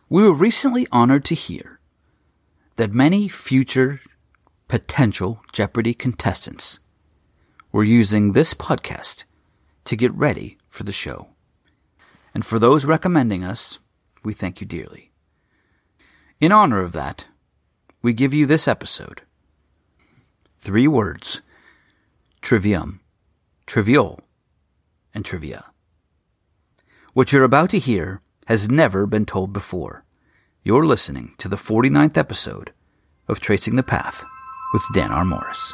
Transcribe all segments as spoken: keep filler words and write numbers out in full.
We were recently honored to hear that many future potential Jeopardy contestants were using this podcast to get ready for the show. And for those recommending us, we thank you dearly. In honor of that, we give you this episode. Three words: trivium, trivial, and trivia. What you're about to hear has never been told before. You're listening to the forty-ninth episode of Tracing the Path with Dan R. Morris.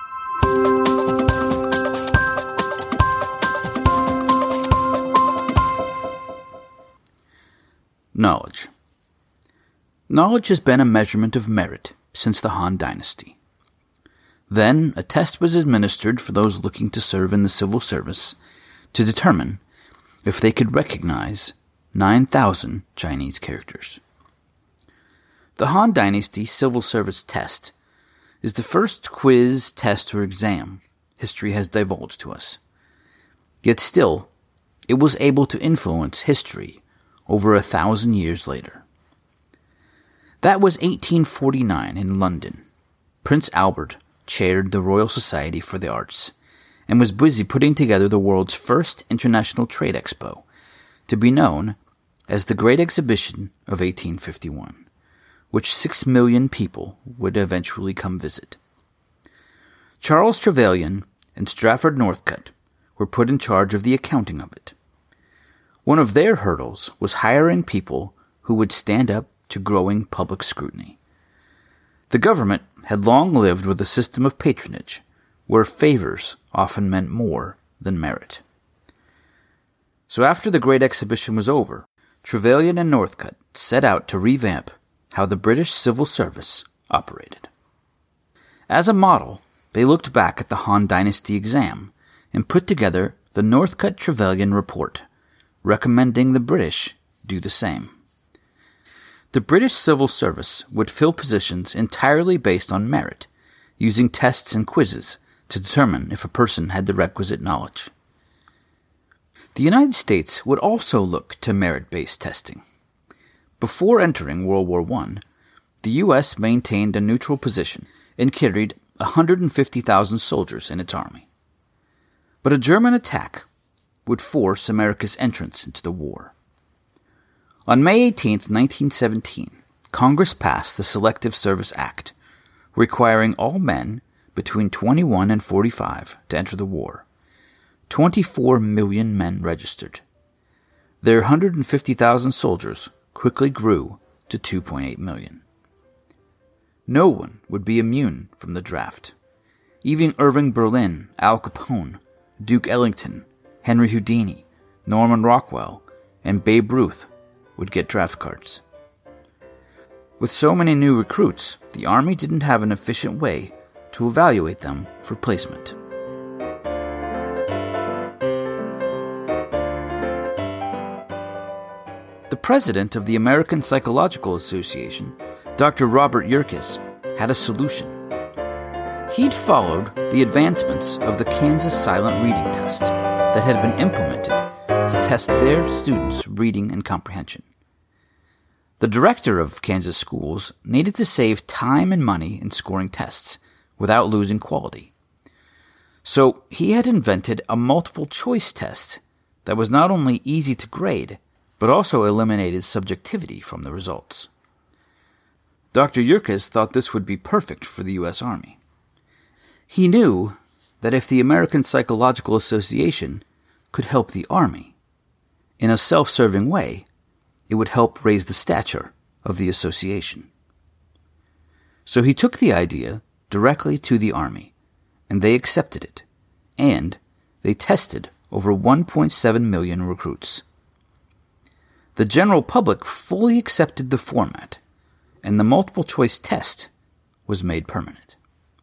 Knowledge. Knowledge has been a measurement of merit since the Han Dynasty. Then, a test was administered for those looking to serve in the civil service to determine if they could recognize nine thousand Chinese characters. The Han Dynasty Civil Service Test is the first quiz, test, or exam history has divulged to us. Yet still, it was able to influence history over a thousand years later. That was eighteen forty-nine in London. Prince Albert chaired the Royal Society for the Arts and was busy putting together the world's first international trade expo, to be known as the Great Exhibition of eighteen fifty-one, which six million people would eventually come visit. Charles Trevelyan and Strafford Northcote were put in charge of the accounting of it. One of their hurdles was hiring people who would stand up to growing public scrutiny. The government had long lived with a system of patronage, where favors often meant more than merit. So after the Great Exhibition was over, Trevelyan and Northcote set out to revamp how the British civil service operated. As a model, they looked back at the Han Dynasty exam and put together the Northcote-Trevelyan Report, recommending the British do the same. The British civil service would fill positions entirely based on merit, using tests and quizzes to determine if a person had the requisite knowledge. The United States would also look to merit-based testing. Before entering World War One, the U S maintained a neutral position and carried one hundred fifty thousand soldiers in its army. But a German attack would force America's entrance into the war. On May eighteenth, nineteen seventeen, Congress passed the Selective Service Act, requiring all men between twenty-one and forty-five to enter the war. twenty-four million men registered. Their one hundred fifty thousand soldiers quickly grew to two point eight million. No one would be immune from the draft. Even Irving Berlin, Al Capone, Duke Ellington, Henry Houdini, Norman Rockwell, and Babe Ruth would get draft cards. With so many new recruits, the Army didn't have an efficient way to evaluate them for placement. The president of the American Psychological Association, Doctor Robert Yerkes, had a solution. He'd followed the advancements of the Kansas Silent Reading Test that had been implemented to test their students' reading and comprehension. The director of Kansas schools needed to save time and money in scoring tests without losing quality. So he had invented a multiple-choice test that was not only easy to grade, but also eliminated subjectivity from the results. Doctor Yerkes thought this would be perfect for the U S Army. He knew that if the American Psychological Association could help the Army in a self-serving way, it would help raise the stature of the association. So he took the idea directly to the Army, and they accepted it, and they tested over one point seven million recruits. The general public fully accepted the format, and the multiple-choice test was made permanent.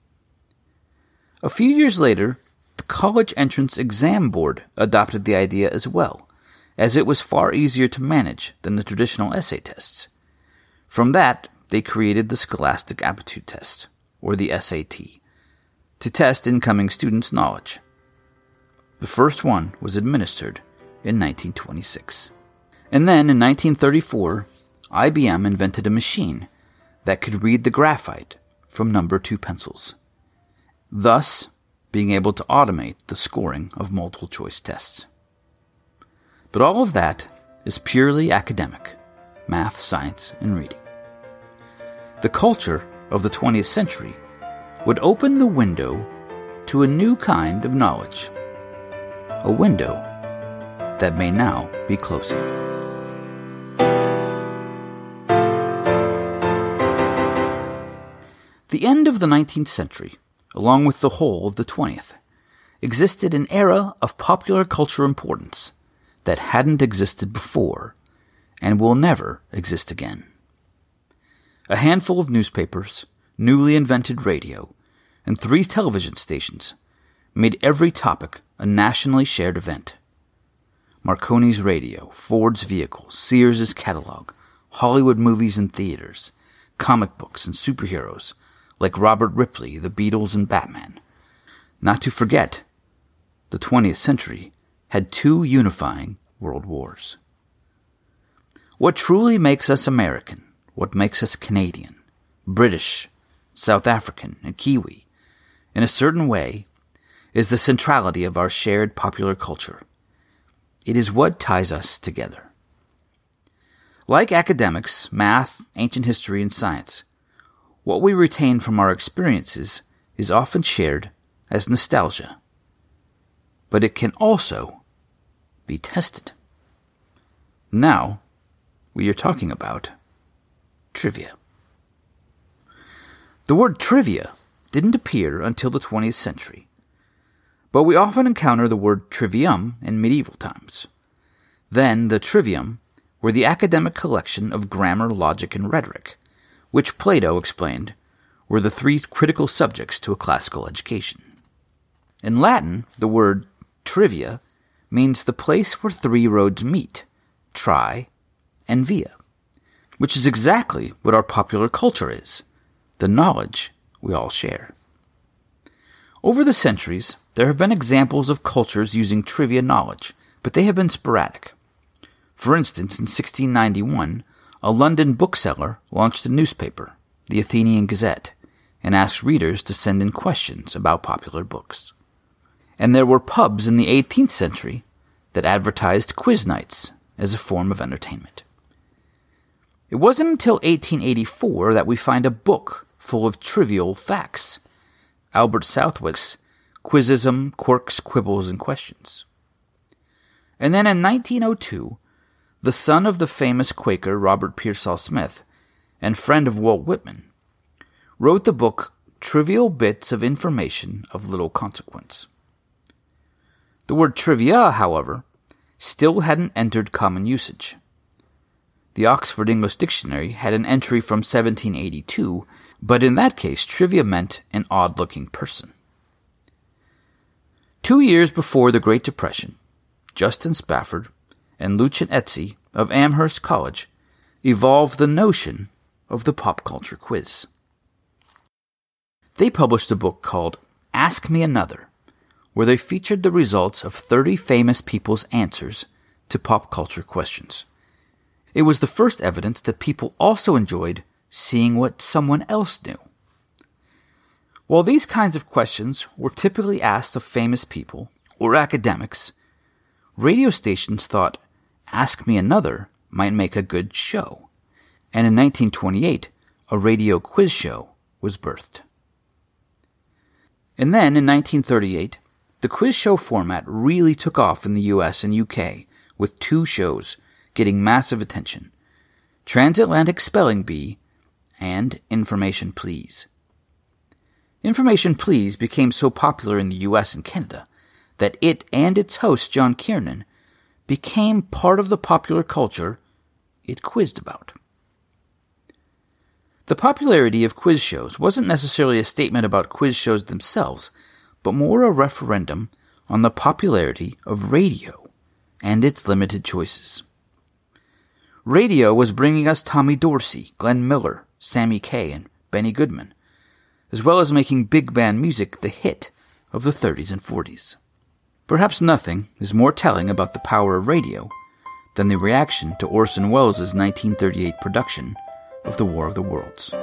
A few years later, the College Entrance Exam Board adopted the idea as well, as it was far easier to manage than the traditional essay tests. From that, they created the Scholastic Aptitude Test, or the S A T, to test incoming students' knowledge. The first one was administered in nineteen twenty-six. And then, in nineteen thirty-four, I B M invented a machine that could read the graphite from number two pencils, thus being able to automate the scoring of multiple-choice tests. But all of that is purely academic, math, science, and reading. The culture of the twentieth century would open the window to a new kind of knowledge, a window that may now be closing. The end of the nineteenth century, along with the whole of the twentieth, existed an era of popular culture importance that hadn't existed before and will never exist again. A handful of newspapers, newly invented radio, and three television stations made every topic a nationally shared event. Marconi's radio, Ford's vehicles, Sears' catalog, Hollywood movies and theaters, comic books and superheroes like Robert Ripley, the Beatles, and Batman. Not to forget, the twentieth century had two unifying world wars. What truly makes us American, what makes us Canadian, British, South African, and Kiwi, in a certain way, is the centrality of our shared popular culture. It is what ties us together. Like academics, math, ancient history, and science, what we retain from our experiences is often shared as nostalgia, but it can also be tested. Now, we are talking about trivia. The word trivia didn't appear until the twentieth century, but we often encounter the word trivium in medieval times. Then, the trivium were the academic collection of grammar, logic, and rhetoric, which Plato explained were the three critical subjects to a classical education. In Latin, the word trivia means the place where three roads meet, tri and via, which is exactly what our popular culture is, the knowledge we all share. Over the centuries, there have been examples of cultures using trivia knowledge, but they have been sporadic. For instance, in sixteen ninety-one, a London bookseller launched a newspaper, the Athenian Gazette, and asked readers to send in questions about popular books. And there were pubs in the eighteenth century that advertised quiz nights as a form of entertainment. It wasn't until eighteen eighty-four that we find a book full of trivial facts, Albert Southwick's Quizism, Quirks, Quibbles, and Questions. And then in nineteen oh two, the son of the famous Quaker Robert Pearsall Smith, and friend of Walt Whitman, wrote the book Trivial Bits of Information of Little Consequence. The word trivia, however, still hadn't entered common usage. The Oxford English Dictionary had an entry from seventeen eighty-two, but in that case trivia meant an odd-looking person. Two years before the Great Depression, Justin Spafford and Lucian Etzi of Amherst College evolved the notion of the pop culture quiz. They published a book called Ask Me Another, where they featured the results of thirty famous people's answers to pop culture questions. It was the first evidence that people also enjoyed seeing what someone else knew. While these kinds of questions were typically asked of famous people or academics, radio stations thought Ask Me Another might make a good show, and in nineteen twenty-eight, a radio quiz show was birthed. And then, in nineteen thirty-eight, the quiz show format really took off in the U S and U K, with two shows getting massive attention, Transatlantic Spelling Bee and Information Please. Information Please became so popular in the U S and Canada that it and its host, John Kiernan, became part of the popular culture it quizzed about. The popularity of quiz shows wasn't necessarily a statement about quiz shows themselves, but more a referendum on the popularity of radio and its limited choices. Radio was bringing us Tommy Dorsey, Glenn Miller, Sammy Kaye, and Benny Goodman, as well as making big band music the hit of the thirties and forties. Perhaps nothing is more telling about the power of radio than the reaction to Orson Welles' nineteen thirty-eight production of The War of the Worlds.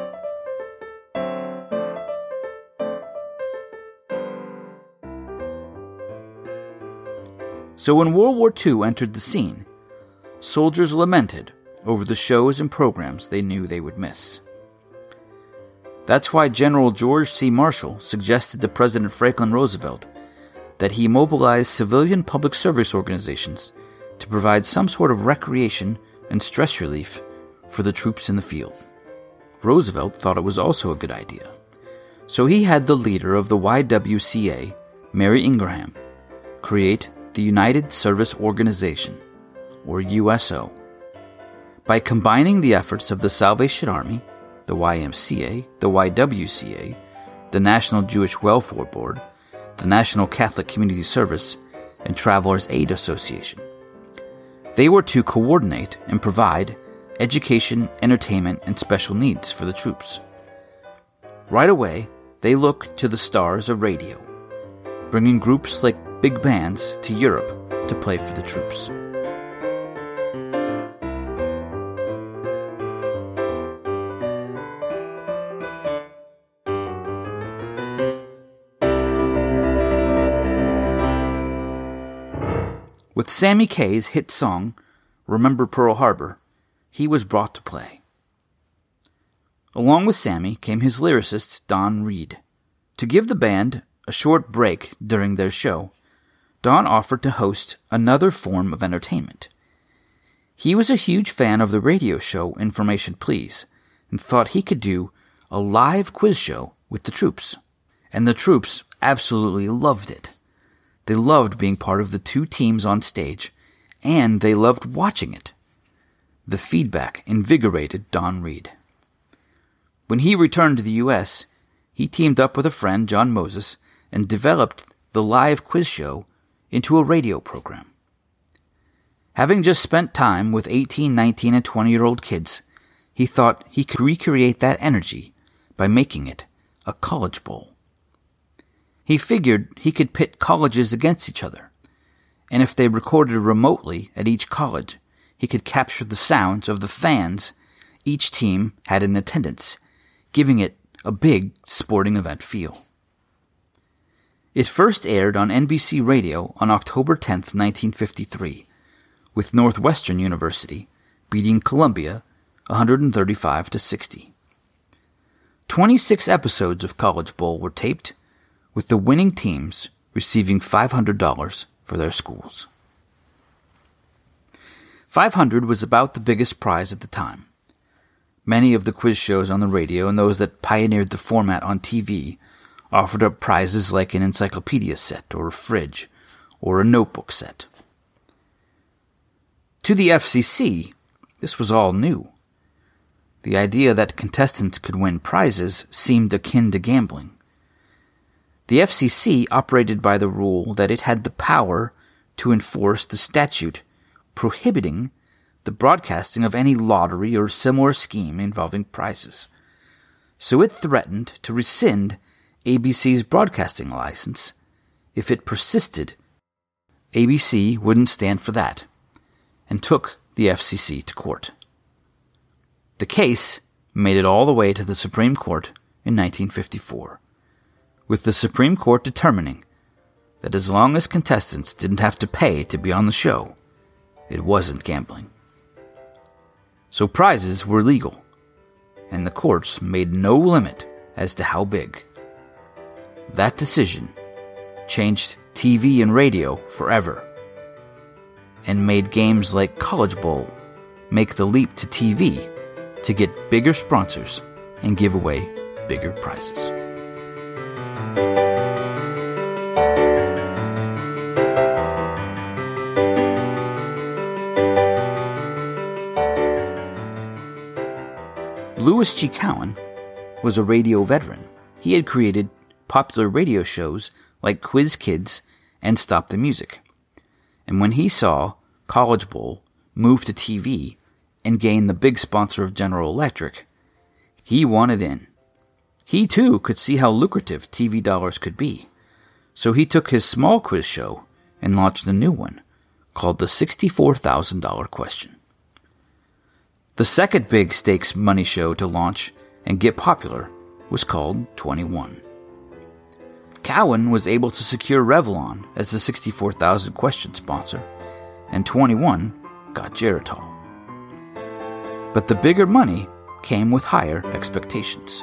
So when World War Two entered the scene, soldiers lamented over the shows and programs they knew they would miss. That's why General George C. Marshall suggested to President Franklin Roosevelt that he mobilize civilian public service organizations to provide some sort of recreation and stress relief for the troops in the field. Roosevelt thought it was also a good idea, so he had the leader of the Y W C A, Mary Ingraham, create the United Service Organization, or U S O. By combining the efforts of the Salvation Army, the Y M C A, the Y W C A, the National Jewish Welfare Board, the National Catholic Community Service, and Travelers Aid Association. They were to coordinate and provide education, entertainment, and special needs for the troops. Right away, they looked to the stars of radio, bringing groups like big bands to Europe to play for the troops. With Sammy Kaye's hit song, Remember Pearl Harbor, he was brought to play. Along with Sammy came his lyricist, Don Reed. To give the band a short break during their show, Don offered to host another form of entertainment. He was a huge fan of the radio show Information Please, and thought he could do a live quiz show with the troops. And the troops absolutely loved it. They loved being part of the two teams on stage, and they loved watching it. The feedback invigorated Don Reed. When he returned to the U S, he teamed up with a friend, John Moses, and developed the live quiz show into a radio program. Having just spent time with eighteen, nineteen, and twenty-year-old kids, he thought he could recreate that energy by making it a college bowl. He figured he could pit colleges against each other, and if they recorded remotely at each college, he could capture the sounds of the fans each team had in attendance, giving it a big sporting event feel. It first aired on N B C Radio on October tenth, nineteen fifty-three, with Northwestern University beating Columbia one hundred thirty-five to sixty. twenty-six episodes of College Bowl were taped, with the winning teams receiving five hundred dollars for their schools. five hundred was about the biggest prize at the time. Many of the quiz shows on the radio and those that pioneered the format on T V offered up prizes like an encyclopedia set or a fridge or a notebook set. To the F C C, this was all new. The idea that contestants could win prizes seemed akin to gambling. The F C C operated by the rule that it had the power to enforce the statute prohibiting the broadcasting of any lottery or similar scheme involving prizes. So it threatened to rescind A B C's broadcasting license if it persisted. A B C wouldn't stand for that, and took the F C C to court. The case made it all the way to the Supreme Court in nineteen fifty-four. With the Supreme Court determining that as long as contestants didn't have to pay to be on the show, it wasn't gambling. So prizes were legal, and the courts made no limit as to how big. That decision changed T V and radio forever, and made games like College Bowl make the leap to T V to get bigger sponsors and give away bigger prizes. Louis G. Cowan was a radio veteran. He had created popular radio shows like Quiz Kids and Stop the Music. And when he saw College Bowl move to T V and gain the big sponsor of General Electric, he wanted in. He too could see how lucrative T V dollars could be, so he took his small quiz show and launched a new one called the sixty-four thousand dollars question. The second big stakes money show to launch and get popular was called twenty-one. Cowan was able to secure Revlon as the sixty-four thousand question sponsor, and twenty-one got Geritol. But the bigger money came with higher expectations.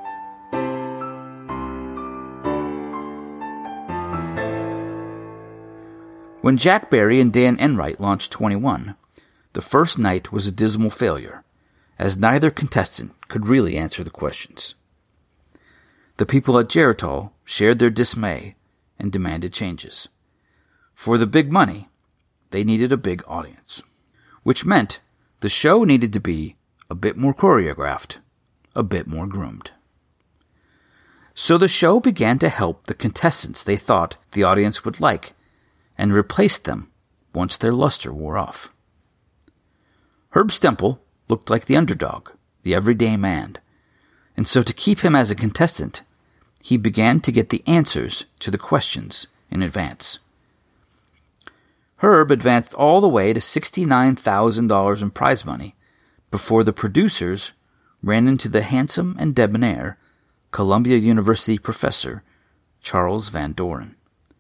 When Jack Barry and Dan Enright launched twenty-one, the first night was a dismal failure, as neither contestant could really answer the questions. The people at Geritol shared their dismay and demanded changes. For the big money, they needed a big audience, which meant the show needed to be a bit more choreographed, a bit more groomed. So the show began to help the contestants they thought the audience would like, and replaced them once their luster wore off. Herb Stempel looked like the underdog, the everyday man, and so to keep him as a contestant, he began to get the answers to the questions in advance. Herb advanced all the way to sixty-nine thousand dollars in prize money before the producers ran into the handsome and debonair Columbia University professor Charles Van Doren.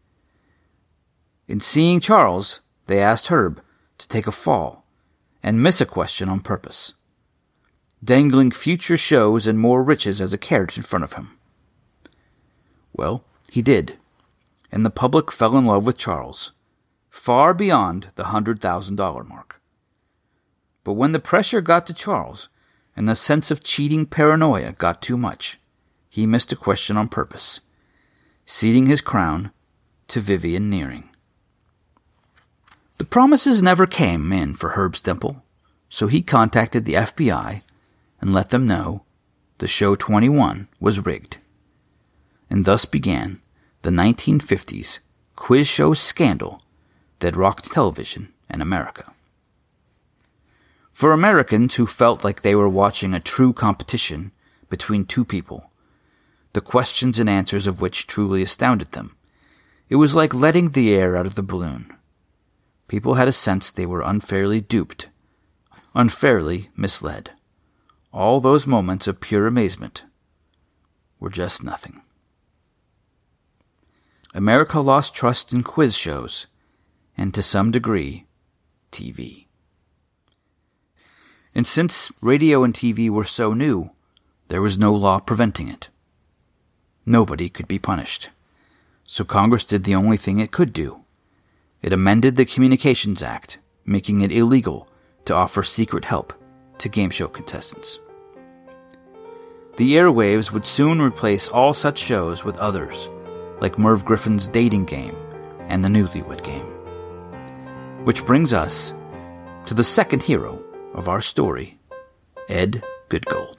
In seeing Charles, they asked Herb to take a fall and miss a question on purpose, dangling future shows and more riches as a carrot in front of him. Well, he did, and the public fell in love with Charles, far beyond the one hundred thousand dollars mark. But when the pressure got to Charles, and the sense of cheating paranoia got too much, he missed a question on purpose, ceding his crown to Vivian Nearing. The promises never came in for Herb Stempel, so he contacted the F B I and let them know the show twenty-one was rigged. And thus began the nineteen fifties quiz show scandal that rocked television in America. For Americans who felt like they were watching a true competition between two people, the questions and answers of which truly astounded them, it was like letting the air out of the balloon. People had a sense they were unfairly duped, unfairly misled. All those moments of pure amazement were just nothing. America lost trust in quiz shows, and to some degree, T V. And since radio and T V were so new, there was no law preventing it. Nobody could be punished. So Congress did the only thing it could do. It amended the Communications Act, making it illegal to offer secret help to game show contestants. The airwaves would soon replace all such shows with others, like Merv Griffin's Dating Game and the Newlywed Game. Which brings us to the second hero of our story, Ed Goodgold.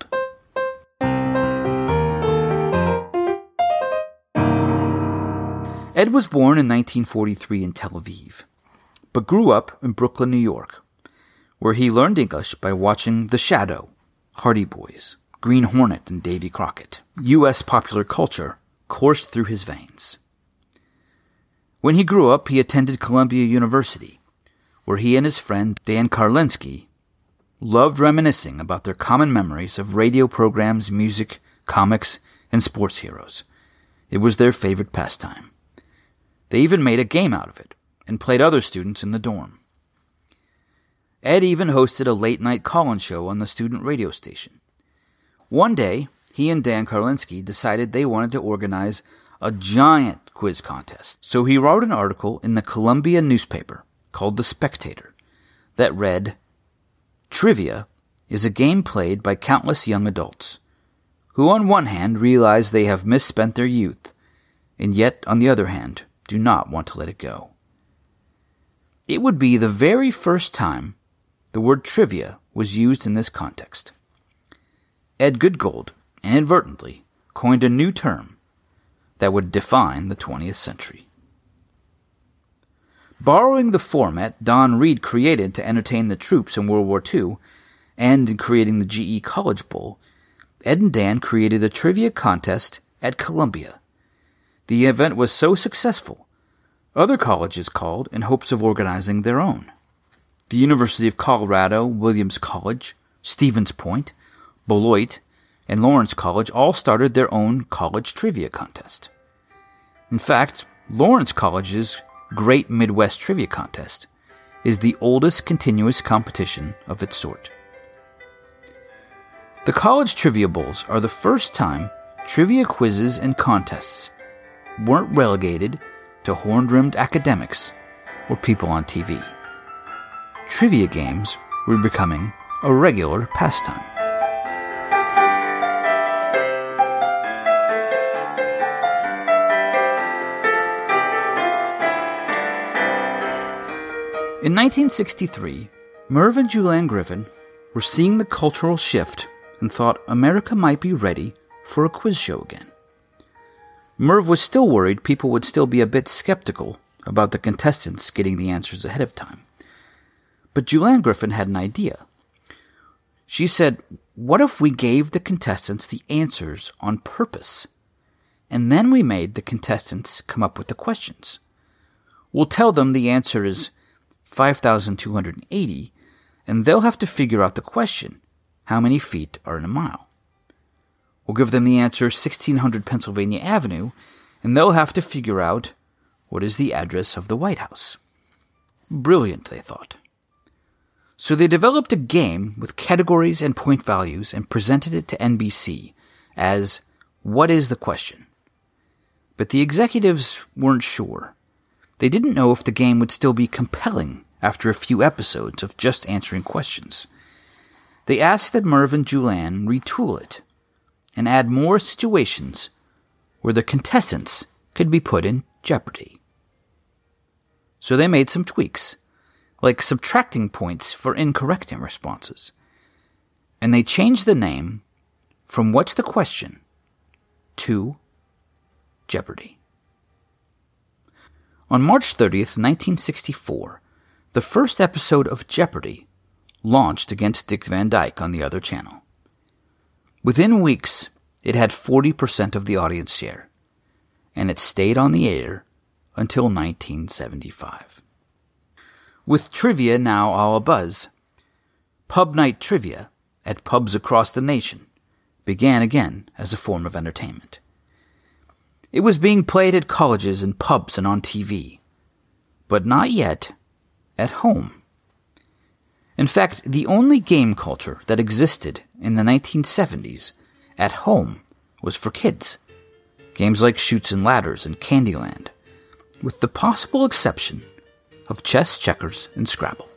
Ed was born in nineteen forty-three in Tel Aviv, but grew up in Brooklyn, New York, where he learned English by watching The Shadow, Hardy Boys, Green Hornet, and Davy Crockett. U S popular culture coursed through his veins. When he grew up, he attended Columbia University, where he and his friend Dan Karlensky loved reminiscing about their common memories of radio programs, music, comics, and sports heroes. It was their favorite pastime. They even made a game out of it and played other students in the dorm. Ed even hosted a late-night call-in show on the student radio station. One day, he and Dan Karlensky decided they wanted to organize a giant quiz contest. So he wrote an article in the Columbia newspaper called The Spectator that read, "Trivia is a game played by countless young adults, who on one hand realize they have misspent their youth, and yet on the other hand do not want to let it go." It would be the very first time the word trivia was used in this context. Ed Goodgold inadvertently coined a new term that would define the twentieth century. Borrowing the format Don Reed created to entertain the troops in World War Two, and in creating the G E College Bowl, Ed and Dan created a trivia contest at Columbia. The event was so successful, Other colleges called in hopes of organizing their own. The University of Colorado, Williams College, Stevens Point, Beloit, and Lawrence College all started their own college trivia contest. In fact, Lawrence College's Great Midwest Trivia Contest is the oldest continuous competition of its sort. The College Trivia Bowls are the first time trivia quizzes and contests weren't relegated to horn-rimmed academics or people on T V. Trivia games were becoming a regular pastime. In nineteen sixty-three, Merv and Julianne Griffin were seeing the cultural shift and thought America might be ready for a quiz show again. Merv was still worried people would still be a bit skeptical about the contestants getting the answers ahead of time. But Julianne Griffin had an idea. She said, what if we gave the contestants the answers on purpose, and then we made the contestants come up with the questions? We'll tell them the answer is five thousand two hundred eighty, and they'll have to figure out the question, how many feet are in a mile? We'll give them the answer sixteen hundred Pennsylvania Avenue, and they'll have to figure out what is the address of the White House. Brilliant, they thought. So they developed a game with categories and point values and presented it to N B C as, what is the question? But the executives weren't sure. They didn't know if the game would still be compelling after a few episodes of just answering questions. They asked that Merv and Julianne retool it and add more situations where the contestants could be put in jeopardy. So they made some tweaks, like subtracting points for incorrect responses. And they changed the name from What's the Question to Jeopardy. On March thirtieth, nineteen sixty-four, the first episode of Jeopardy launched against Dick Van Dyke on the other channel. Within weeks, it had forty percent of the audience share, and it stayed on the air until nineteen seventy-five. With trivia now all abuzz, pub night trivia at pubs across the nation began again as a form of entertainment. It was being played at colleges and pubs and on T V, but not yet at home. In fact, the only game culture that existed in the nineteen seventies at home was for kids. Games like Chutes and Ladders and Candyland, with the possible exception of chess, checkers, and Scrabble.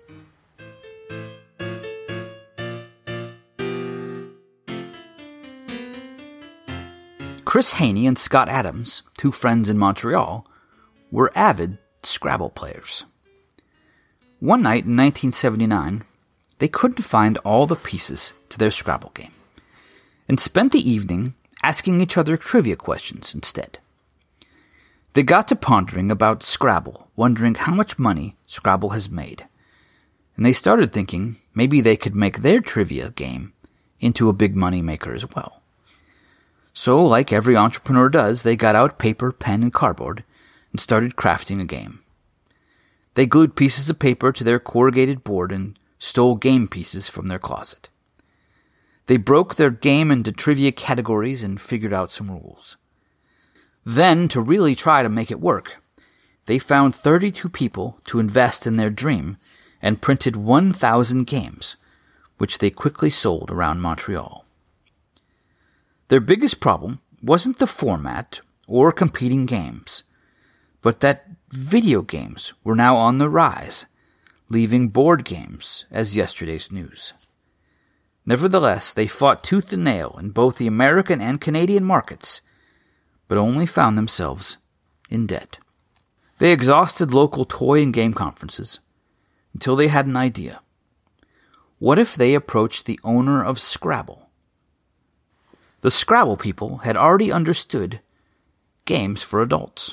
Chris Haney and Scott Adams, two friends in Montreal, were avid Scrabble players. One night in nineteen seventy-nine, they couldn't find all the pieces to their Scrabble game, and spent the evening asking each other trivia questions instead. They got to pondering about Scrabble, wondering how much money Scrabble has made, and they started thinking maybe they could make their trivia game into a big money maker as well. So, like every entrepreneur does, they got out paper, pen, and cardboard and started crafting a game. They glued pieces of paper to their corrugated board and stole game pieces from their closet. They broke their game into trivia categories and figured out some rules. Then, to really try to make it work, they found thirty-two people to invest in their dream and printed one thousand games, which they quickly sold around Montreal. Their biggest problem wasn't the format or competing games, but that video games were now on the rise, leaving board games as yesterday's news. Nevertheless, they fought tooth and nail in both the American and Canadian markets, but only found themselves in debt. They exhausted local toy and game conferences until they had an idea. What if they approached the owner of Scrabble? The Scrabble people had already understood games for adults.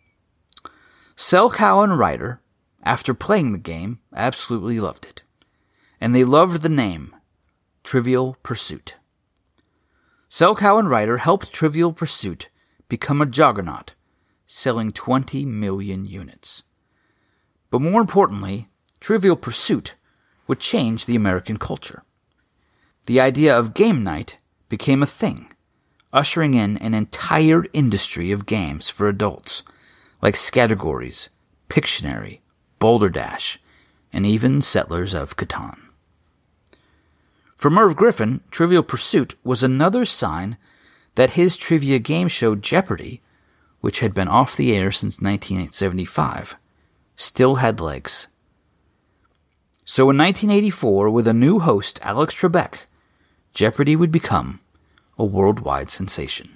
Selkow and Ryder, after playing the game, absolutely loved it, and they loved the name, Trivial Pursuit. Selkow and Ryder helped Trivial Pursuit become a juggernaut selling twenty million units. But more importantly, Trivial Pursuit would change the American culture. The idea of game night became a thing, ushering in an entire industry of games for adults, like Scattergories, Pictionary, Boulder Dash, and even Settlers of Catan. For Merv Griffin, Trivial Pursuit was another sign that his trivia game show Jeopardy! Which had been off the air since nineteen seventy-five, still had legs. So in nineteen eighty-four, with a new host, Alex Trebek, Jeopardy! Would become a worldwide sensation.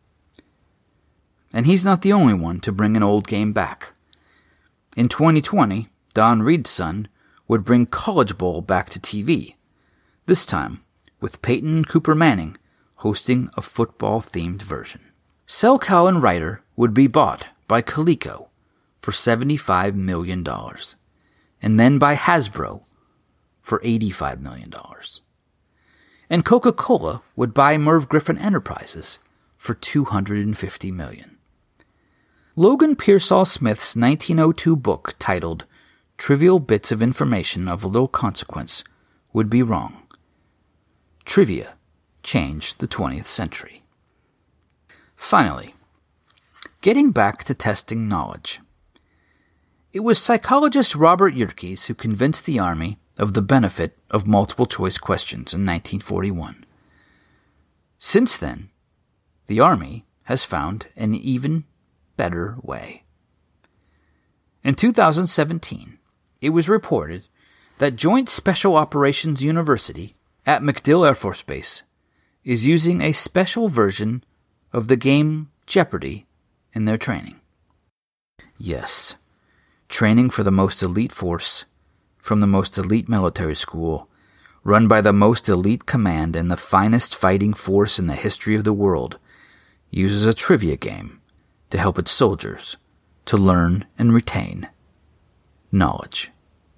And he's not the only one to bring an old game back. In twenty twenty, Don Reed's son would bring College Bowl back to T V, this time with Peyton Cooper Manning hosting a football-themed version. Selkow and Writer would be bought by Coleco for seventy-five million dollars, and then by Hasbro for eighty-five million dollars. And Coca-Cola would buy Merv Griffin Enterprises for two hundred fifty million dollars. Logan Pearsall Smith's nineteen oh two book titled Trivial Bits of Information of Little Consequence would be wrong. Trivia changed the twentieth century. Finally, getting back to testing knowledge. It was psychologist Robert Yerkes who convinced the Army of the benefit of multiple-choice questions in nineteen forty-one. Since then, the Army has found an even better way. In two thousand seventeen, it was reported that Joint Special Operations University at MacDill Air Force Base is using a special version of the game Jeopardy! In their training. Yes, training for the most elite force, from the most elite military school, run by the most elite command and the finest fighting force in the history of the world, uses a trivia game to help its soldiers to learn and retain knowledge.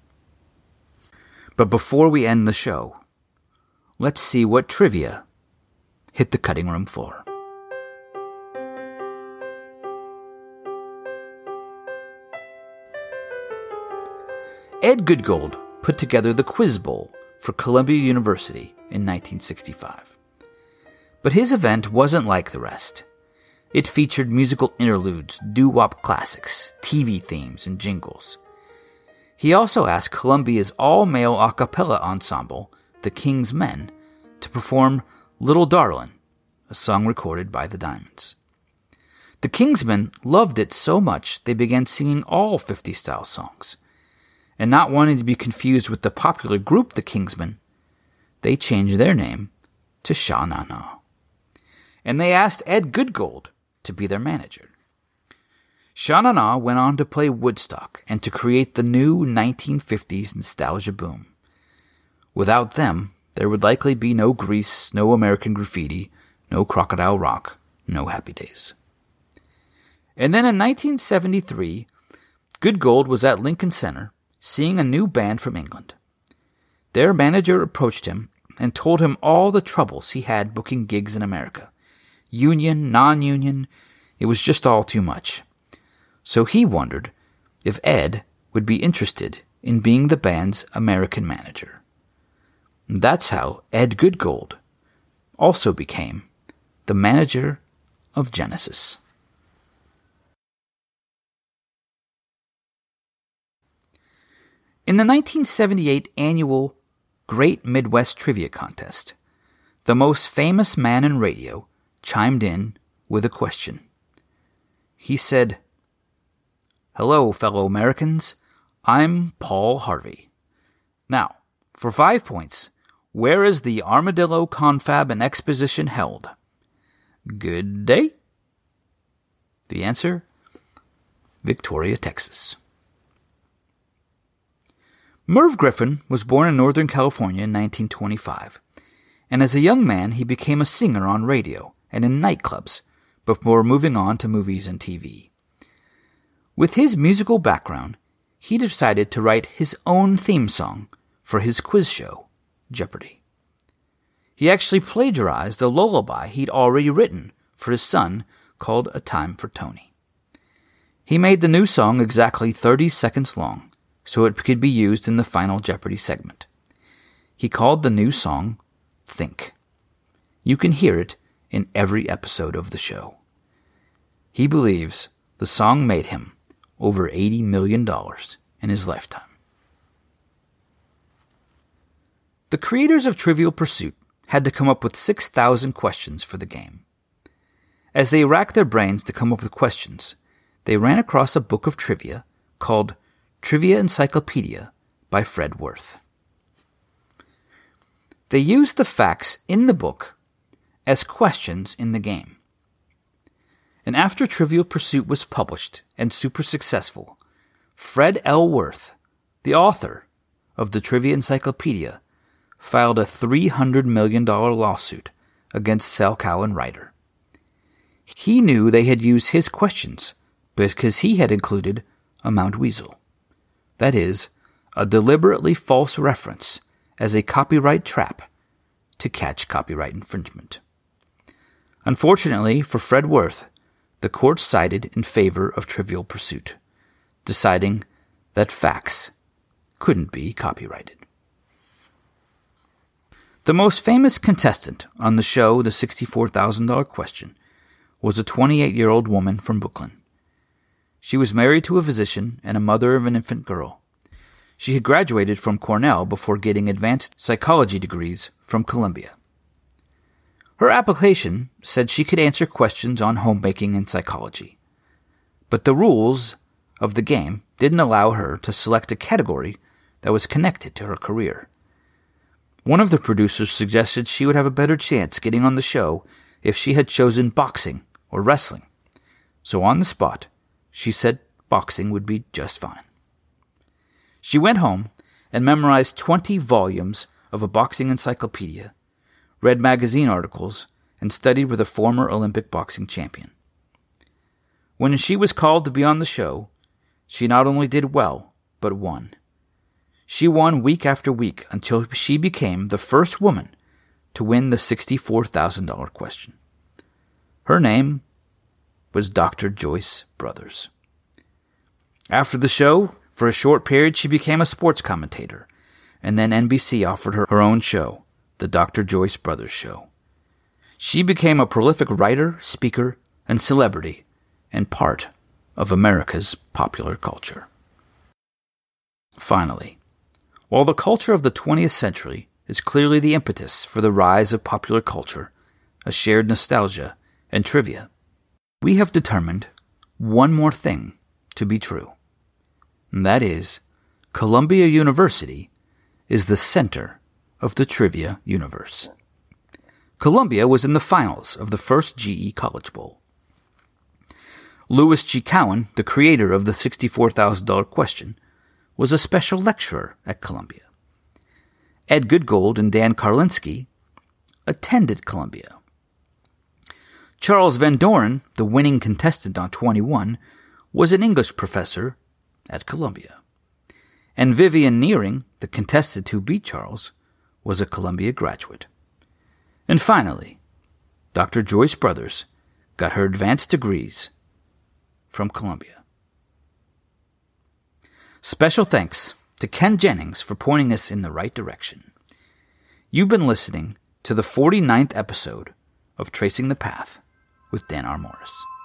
But before we end the show, let's see what trivia hit the cutting room floor. Ed Goodgold put together the Quiz Bowl for Columbia University in nineteen sixty-five. But his event wasn't like the rest. It featured musical interludes, doo-wop classics, T V themes, and jingles. He also asked Columbia's all-male a cappella ensemble, the King's Men, to perform Little Darlin', a song recorded by the Diamonds. The King's Men loved it so much they began singing all fifties-style songs. And not wanting to be confused with the popular group the Kingsmen, they changed their name to Sha Na Na. And they asked Ed Goodgold to be their manager. Sha Na Na went on to play Woodstock and to create the new nineteen fifties nostalgia boom. Without them, there would likely be no Grease, no American Graffiti, no Crocodile Rock, no Happy Days. And then in nineteen seventy-three, Goodgold was at Lincoln Center seeing a new band from England. Their manager approached him and told him all the troubles he had booking gigs in America. Union, non-union, it was just all too much. So he wondered if Ed would be interested in being the band's American manager. That's how Ed Goodgold also became the manager of Genesis. In the nineteen seventy-eight annual Great Midwest Trivia Contest, the most famous man in radio chimed in with a question. He said, "Hello, fellow Americans. I'm Paul Harvey. Now, for five points, where is the Armadillo Confab and Exposition held? Good day?" The answer? Victoria, Texas. Merv Griffin was born in Northern California in nineteen twenty-five, and as a young man he became a singer on radio and in nightclubs before moving on to movies and T V. With his musical background, he decided to write his own theme song for his quiz show, Jeopardy! He actually plagiarized a lullaby he'd already written for his son called A Time for Tony. He made the new song exactly thirty seconds long, so it could be used in the final Jeopardy segment. He called the new song Think. You can hear it in every episode of the show. He believes the song made him over eighty million dollars in his lifetime. The creators of Trivial Pursuit had to come up with six thousand questions for the game. As they racked their brains to come up with questions, they ran across a book of trivia called Trivia Encyclopedia by Fred Worth. They used the facts in the book as questions in the game. And after Trivial Pursuit was published and super successful, Fred L. Worth, the author of the Trivia Encyclopedia, filed a three hundred million dollars lawsuit against Salchow and Ryder. He knew they had used his questions because he had included a Mount Weasel. That is, a deliberately false reference as a copyright trap to catch copyright infringement. Unfortunately for Fred Worth, the court sided in favor of Trivial Pursuit, deciding that facts couldn't be copyrighted. The most famous contestant on the show, The sixty-four thousand dollars Question, was a twenty-eight-year-old woman from Brooklyn. She was married to a physician and a mother of an infant girl. She had graduated from Cornell before getting advanced psychology degrees from Columbia. Her application said she could answer questions on homemaking and psychology, but the rules of the game didn't allow her to select a category that was connected to her career. One of the producers suggested she would have a better chance getting on the show if she had chosen boxing or wrestling. So on the spot, she said boxing would be just fine. She went home and memorized twenty volumes of a boxing encyclopedia, read magazine articles, and studied with a former Olympic boxing champion. When she was called to be on the show, she not only did well, but won. She won week after week until she became the first woman to win the sixty-four thousand dollars Question. Her name was Doctor Joyce Brothers. After the show, for a short period, she became a sports commentator, and then N B C offered her her own show, The Doctor Joyce Brothers Show. She became a prolific writer, speaker, and celebrity, and part of America's popular culture. Finally, while the culture of the twentieth century is clearly the impetus for the rise of popular culture, a shared nostalgia, and trivia, we have determined one more thing to be true. And that is, Columbia University is the center of the trivia universe. Columbia was in the finals of the first G E College Bowl. Louis G. Cowan, the creator of the sixty-four thousand dollars Question, was a special lecturer at Columbia. Ed Goodgold and Dan Karlinski attended Columbia. Charles Van Doren, the winning contestant on twenty-one, was an English professor at Columbia. And Vivian Nearing, the contestant who beat Charles, was a Columbia graduate. And finally, Doctor Joyce Brothers got her advanced degrees from Columbia. Special thanks to Ken Jennings for pointing us in the right direction. You've been listening to the forty-ninth episode of Tracing the Path with Dan R. Morris.